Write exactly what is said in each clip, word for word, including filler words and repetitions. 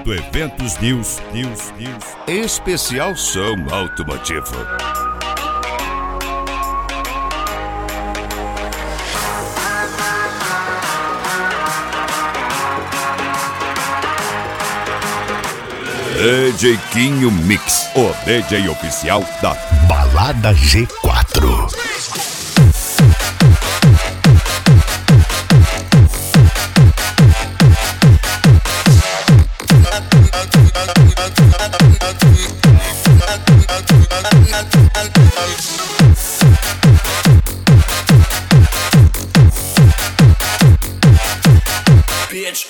do Eventos News, News, News. Especial Som Automotivo. D J Quinho Mix, o D J oficial da Balada G quatro. Bitch.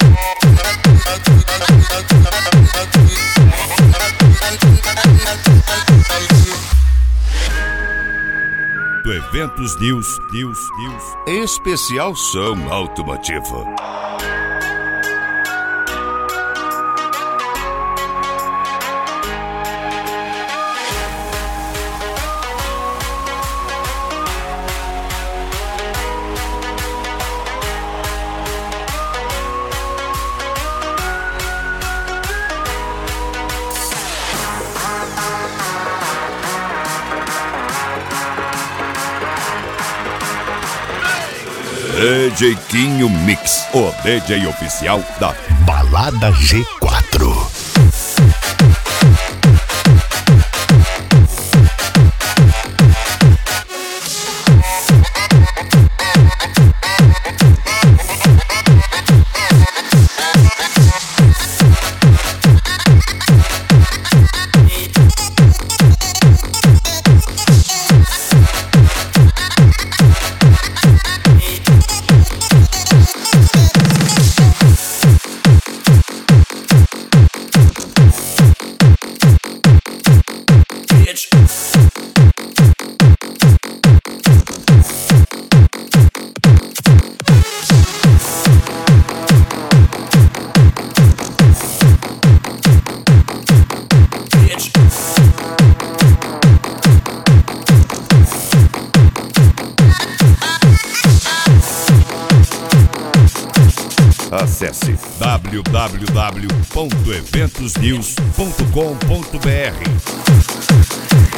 Do Eventos News, News, News. Especial Som Automotivo. D J Quinho Mix, o D J oficial da Balada G quatro. Acesse w w w ponto eventos news ponto com ponto b r.